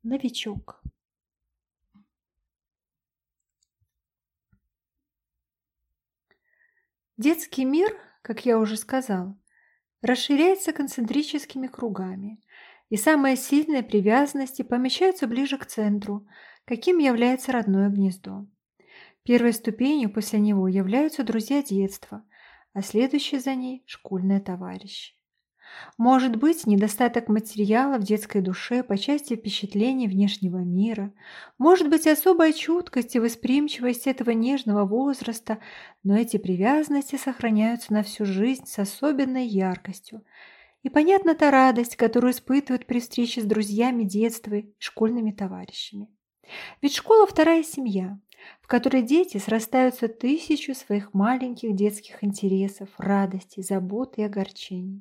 Новичок. Детский мир, как я уже сказал, расширяется концентрическими кругами, и самые сильные привязанности помещаются ближе к центру, каким является родное гнездо. Первой ступенью после него являются друзья детства, а следующей за ней – школьные товарищи. Может быть, недостаток материала в детской душе по части впечатлений внешнего мира, может быть, особая чуткость и восприимчивость этого нежного возраста, но эти привязанности сохраняются на всю жизнь с особенной яркостью. И понятна та радость, которую испытывают при встрече с друзьями детства и школьными товарищами. Ведь школа – вторая семья, в которой дети срастаются тысячу своих маленьких детских интересов, радостей, забот и огорчений.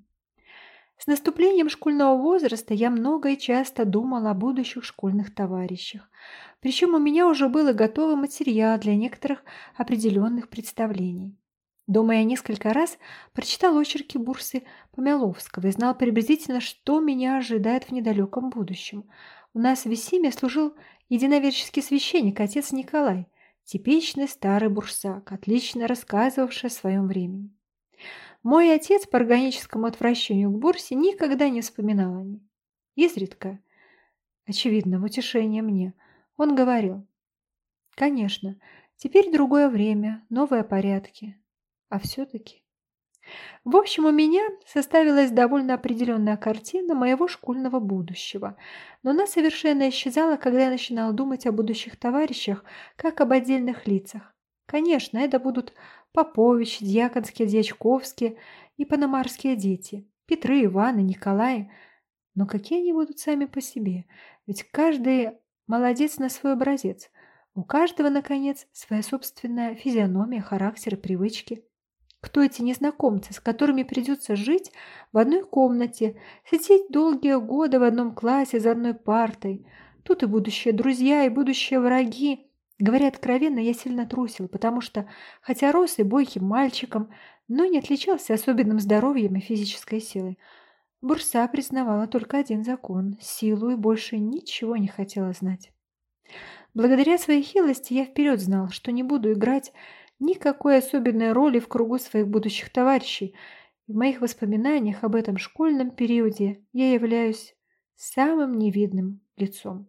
С наступлением школьного возраста я много и часто думала о будущих школьных товарищах. Причем у меня уже был и готовый материал для некоторых определенных представлений. Дома я несколько раз прочитал очерки Бурсы Помяловского и знал приблизительно, что меня ожидает в недалеком будущем. У нас в Весиме служил единоверческий священник, отец Николай, типичный старый бурсак, отлично рассказывавший о своем времени. Мой отец по органическому отвращению к бурсе никогда не вспоминал о ней. Изредка, очевидно, в утешение мне, он говорил: «Конечно, теперь другое время, новые порядки, а все-таки...» В общем, у меня составилась довольно определенная картина моего школьного будущего, но она совершенно исчезала, когда я начинала думать о будущих товарищах, как об отдельных лицах. Конечно, это будут Попович, Дьяконские, Дьячковские и Пономарские дети, Петры, Иваны, Николаи. Но какие они будут сами по себе? Ведь каждый молодец на свой образец. У каждого, наконец, своя собственная физиономия, характер и привычки. Кто эти незнакомцы, с которыми придется жить в одной комнате, сидеть долгие годы в одном классе за одной партой? Тут и будущие друзья, и будущие враги. Говоря откровенно, я сильно трусил, потому что, хотя рос и бойким мальчиком, но не отличался особенным здоровьем и физической силой. Бурса признавала только один закон – силу, и больше ничего не хотела знать. Благодаря своей хилости я вперед знал, что не буду играть никакой особенной роли в кругу своих будущих товарищей. В моих воспоминаниях об этом школьном периоде я являюсь самым невидным лицом.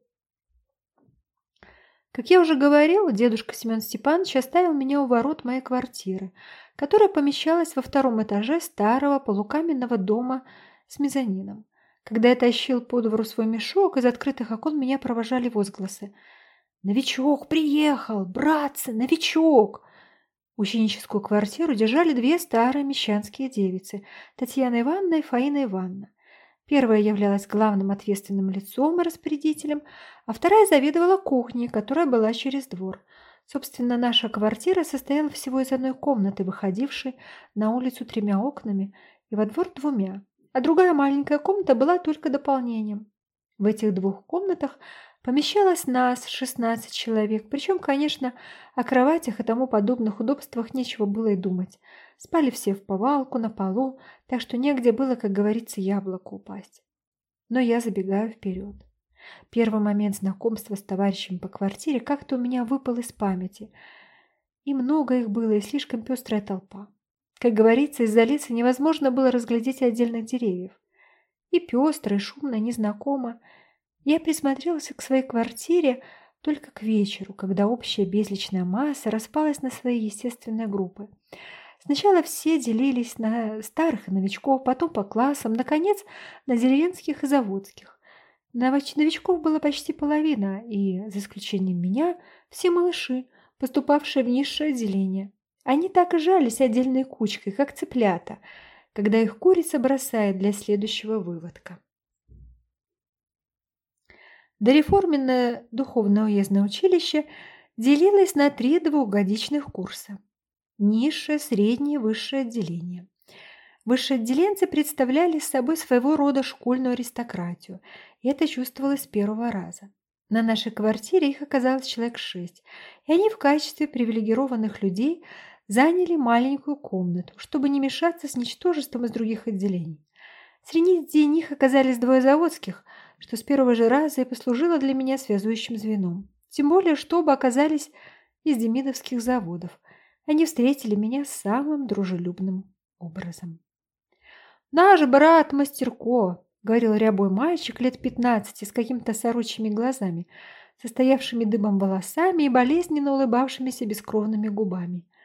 Как я уже говорил, дедушка Семен Степанович оставил меня у ворот моей квартиры, которая помещалась во втором этаже старого полукаменного дома с мезонином. Когда я тащил по двору свой мешок, из открытых окон меня провожали возгласы: «Новичок приехал! Братцы, новичок!» Ученическую квартиру держали две старые мещанские девицы – Татьяна Ивановна и Фаина Ивановна. Первая являлась главным ответственным лицом и распорядителем, а вторая заведовала кухней, которая была через двор. Собственно, наша квартира состояла всего из одной комнаты, выходившей на улицу 3 окнами и во двор 2, а другая маленькая комната была только дополнением. В этих 2 комнатах помещалось нас 16 человек, причем, конечно, о кроватях и тому подобных удобствах нечего было и думать. Спали все в повалку, на полу, так что негде было, как говорится, яблоку упасть. Но я забегаю вперед. Первый момент знакомства с товарищем по квартире как-то у меня выпал из памяти. И много их было, и слишком пестрая толпа. Как говорится, из-за леса невозможно было разглядеть отдельных деревьев. И пестро, и шумно, и незнакомо. Я присмотрелась к своей квартире только к вечеру, когда общая безличная масса распалась на свои естественные группы. Сначала все делились на старых и новичков, потом по классам, наконец, на деревенских и заводских. Новичков было почти половина, и, за исключением меня, все малыши, поступавшие в низшее отделение. Они так и жались отдельной кучкой, как цыплята, когда их курица бросает для следующего выводка. Дореформенное духовное уездное училище делилось на 3 двухгодичных курса. Низшее, среднее, высшее отделение. Высшие отделенцы представляли собой своего рода школьную аристократию, и это чувствовалось с первого раза. На нашей квартире их оказалось человек 6, и они в качестве привилегированных людей заняли маленькую комнату, чтобы не мешаться с ничтожеством из других отделений. Среди них оказались 2 заводских, что с первого же раза и послужило для меня связующим звеном. Тем более, что оба оказались из демидовских заводов. Они встретили меня самым дружелюбным образом. «Наш брат Мастерко», — говорил рябой мальчик лет 15 с какими-то сорочьими глазами, состоявшими дыбом волосами и болезненно улыбавшимися бескровными губами.